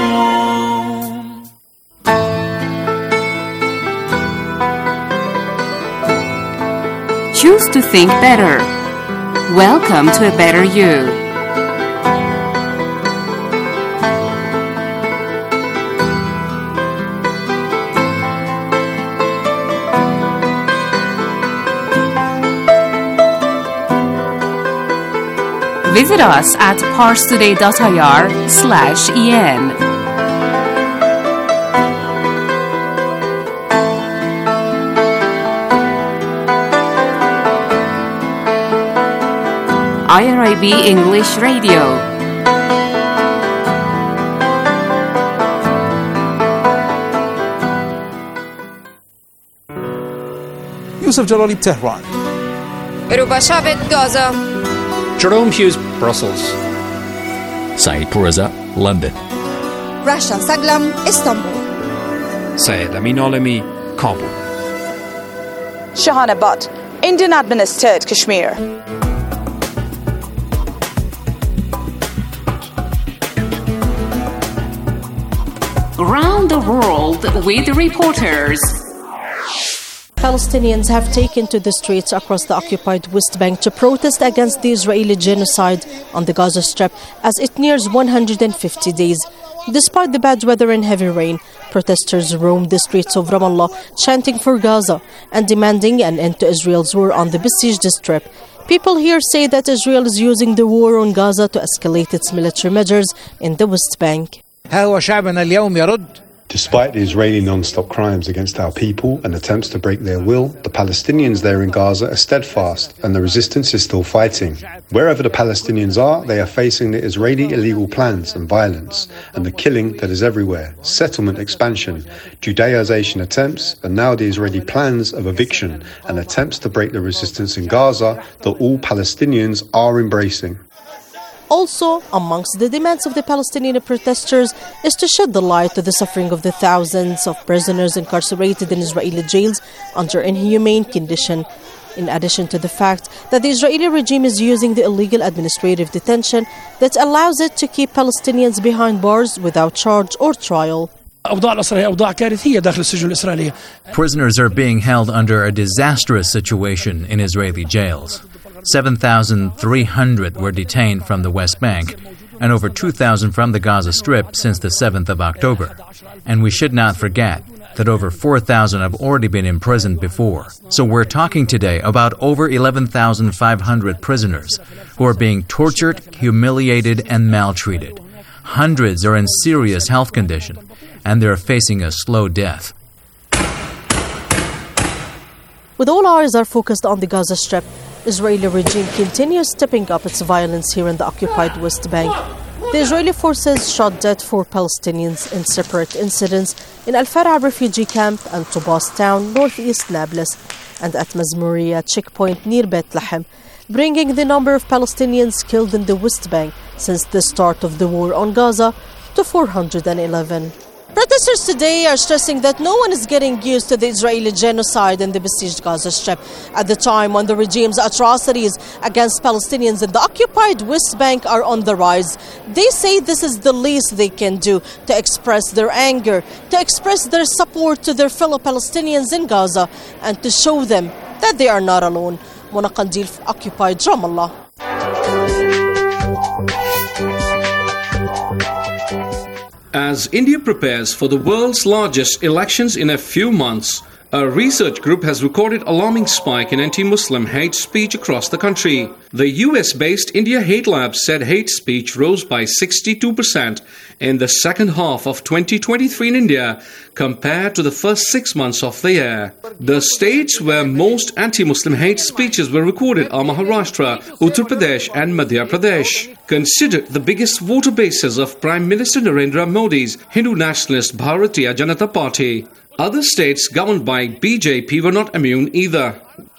Choose to think better. Welcome to a better you. Visit us at parstoday.ir slash en. I R I B English Radio. Yusuf Jalali, Tehran. Rubashavet, Gaza. Jerome Hughes, Brussels. Saeed Pourreza, London. Rasha Saglam, Istanbul. Syed Amin Alami, Kabul. Shahana Butt, Indian administered Kashmir. Around the world with reporters. Palestinians have taken to the streets across the occupied West Bank to protest against the Israeli genocide on the Gaza Strip as it nears one hundred fifty days. Despite the bad weather and heavy rain, protesters roamed the streets of Ramallah chanting for Gaza and demanding an end to Israel's war on the besieged Strip. People here say that Israel is using the war on Gaza to escalate its military measures in the West Bank. Despite the Israeli non-stop crimes against our people and attempts to break their will, the Palestinians there in Gaza are steadfast and the resistance is still fighting. Wherever the Palestinians are, they are facing the Israeli illegal plans and violence and the killing that is everywhere, settlement expansion, Judaization attempts, and now the Israeli plans of eviction and attempts to break the resistance in Gaza that all Palestinians are embracing. Also, amongst the demands of the Palestinian protesters is to shed the light to the suffering of the thousands of prisoners incarcerated in Israeli jails under inhumane condition, in addition to the fact that the Israeli regime is using the illegal administrative detention that allows it to keep Palestinians behind bars without charge or trial. Prisoners are being held under a disastrous situation in Israeli jails. seven thousand three hundred were detained from the West Bank and over two thousand from the Gaza Strip since the seventh of October. And we should not forget that over four thousand have already been imprisoned before. So we're talking today about over eleven thousand five hundred prisoners who are being tortured, humiliated, and maltreated. Hundreds are in serious health condition, and they're facing a slow death. With all eyes are focused on the Gaza Strip, Israeli regime continues stepping up its violence here in the occupied West Bank. The Israeli forces shot dead four Palestinians in separate incidents in Al-Far'a refugee camp and Tubas town, northeast Nablus, and at Mazmuriya checkpoint near Bethlehem, bringing the number of Palestinians killed in the West Bank since the start of the war on Gaza to four hundred eleven. Protesters today are stressing that no one is getting used to the Israeli genocide in the besieged Gaza Strip at the time when the regime's atrocities against Palestinians in the occupied West Bank are on the rise. They say this is the least they can do to express their anger, to express their support to their fellow Palestinians in Gaza, and to show them that they are not alone. Mona Qandil, occupied Ramallah. As India prepares for the world's largest elections in a few months, A research group has recorded alarming spike in anti-Muslim hate speech across the country. The U S-based India Hate Lab said hate speech rose by sixty-two percent in the second half of twenty twenty-three in India compared to the first six months of the year. The states where most anti-Muslim hate speeches were recorded are Maharashtra, Uttar Pradesh and Madhya Pradesh. Considered the biggest voter bases of Prime Minister Narendra Modi's Hindu nationalist Bharatiya Janata Party. Other states governed by B J P were not immune either.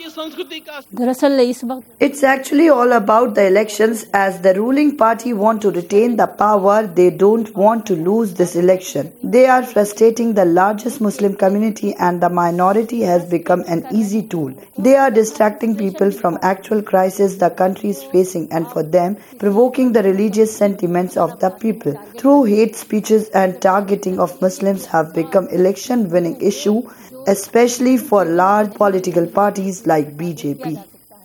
It's actually all about the elections, as the ruling party want to retain the power. They don't want to lose this election. They are frustrating the largest Muslim community, and the minority has become an easy tool. They are distracting people from actual crisis the country is facing, and for them, provoking the religious sentiments of the people through hate speeches and targeting of Muslims have become election winning issue, especially for large political parties like B J P.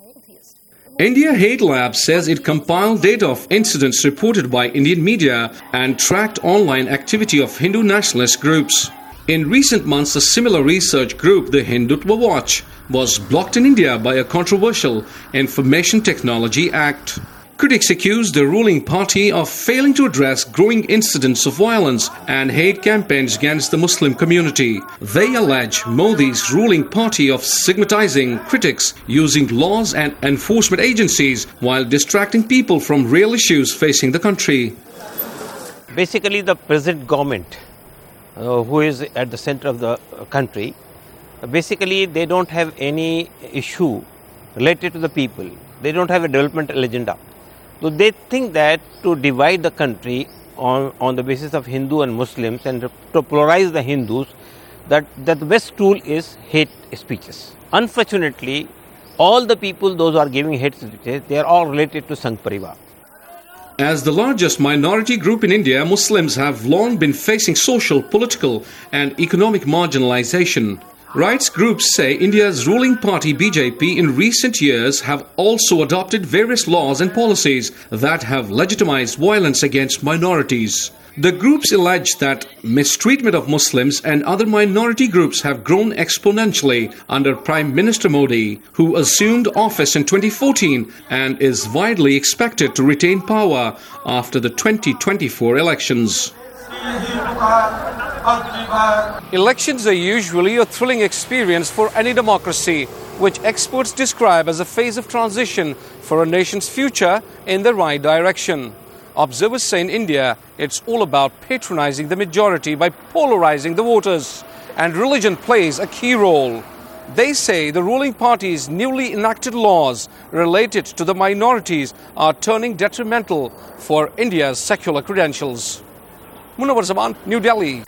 India Hate Lab says it compiled data of incidents reported by Indian media and tracked online activity of Hindu nationalist groups. In recent months, a similar research group, the Hindutva Watch, was blocked in India by a controversial Information Technology Act. Critics accused the ruling party of failing to address growing incidents of violence and hate campaigns against the Muslim community. They allege Modi's ruling party of stigmatizing critics, using laws and enforcement agencies while distracting people from real issues facing the country. Basically, the present government, uh, who is at the center of the country, basically they don't have any issue related to the people. They don't have a developmental agenda. So they think that to divide the country on, on the basis of Hindu and Muslims and to polarize the Hindus, that, that the best tool is hate speeches. Unfortunately, all the people, those who are giving hate speeches, they are all related to Sangh Parivar. As the largest minority group in India, Muslims have long been facing social, political and economic marginalization. Rights groups say India's ruling party B J P in recent years have also adopted various laws and policies that have legitimized violence against minorities. The groups allege that mistreatment of Muslims and other minority groups have grown exponentially under Prime Minister Modi, who assumed office in twenty fourteen and is widely expected to retain power after the twenty twenty-four elections. Elections are usually a thrilling experience for any democracy, which experts describe as a phase of transition for a nation's future in the right direction. Observers say in India, it's all about patronizing the majority by polarizing the voters, and religion plays a key role. They say the ruling party's newly enacted laws related to the minorities are turning detrimental for India's secular credentials. Munawar Zaman, New Delhi.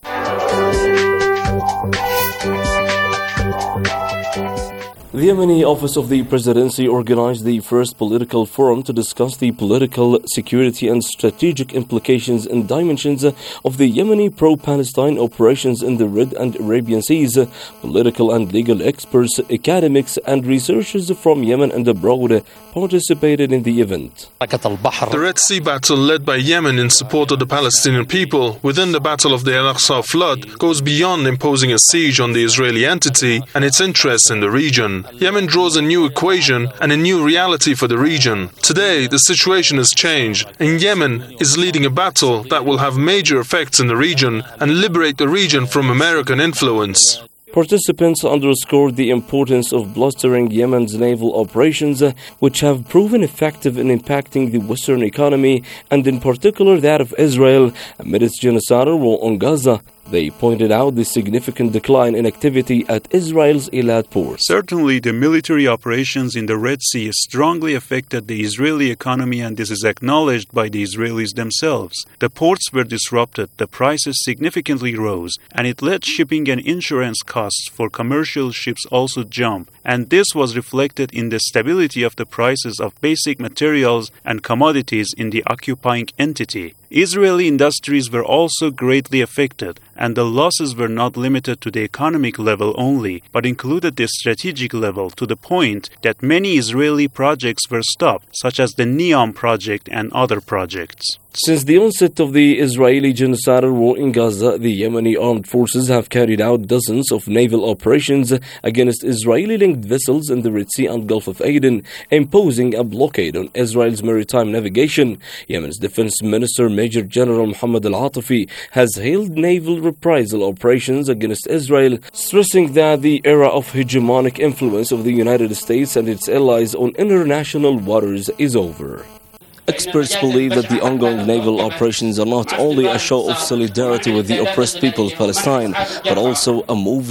The Yemeni Office of the Presidency organized the first political forum to discuss the political, security and strategic implications and dimensions of the Yemeni pro-Palestine operations in the Red and Arabian Seas. Political and legal experts, academics and researchers from Yemen and abroad participated in the event. The Red Sea battle led by Yemen in support of the Palestinian people within the Battle of the Al-Aqsa flood goes beyond imposing a siege on the Israeli entity and its interests in the region. Yemen draws a new equation and a new reality for the region. Today, the situation has changed, and Yemen is leading a battle that will have major effects in the region and liberate the region from American influence. Participants underscored the importance of bolstering Yemen's naval operations, uh, which have proven effective in impacting the Western economy, and in particular that of Israel, amid its genocidal war on Gaza. They pointed out the significant decline in activity at Israel's Eilat port. Certainly, the military operations in the Red Sea strongly affected the Israeli economy, and this is acknowledged by the Israelis themselves. The ports were disrupted, the prices significantly rose, and it led shipping and insurance costs for commercial ships also jump. And this was reflected in the stability of the prices of basic materials and commodities in the occupying entity. Israeli industries were also greatly affected, and the losses were not limited to the economic level only, but included the strategic level, to the point that many Israeli projects were stopped, such as the NEOM project and other projects. Since the onset of the Israeli genocidal war in Gaza, the Yemeni armed forces have carried out dozens of naval operations against Israeli-linked vessels in the Red Sea and Gulf of Aden, imposing a blockade on Israel's maritime navigation. Yemen's Defense Minister Major General Mohammed Al-Atifi has hailed naval reprisal operations against Israel, stressing that the era of hegemonic influence of the United States and its allies on international waters is over. Experts believe that the ongoing naval operations are not only a show of solidarity with the oppressed people of Palestine, but also a move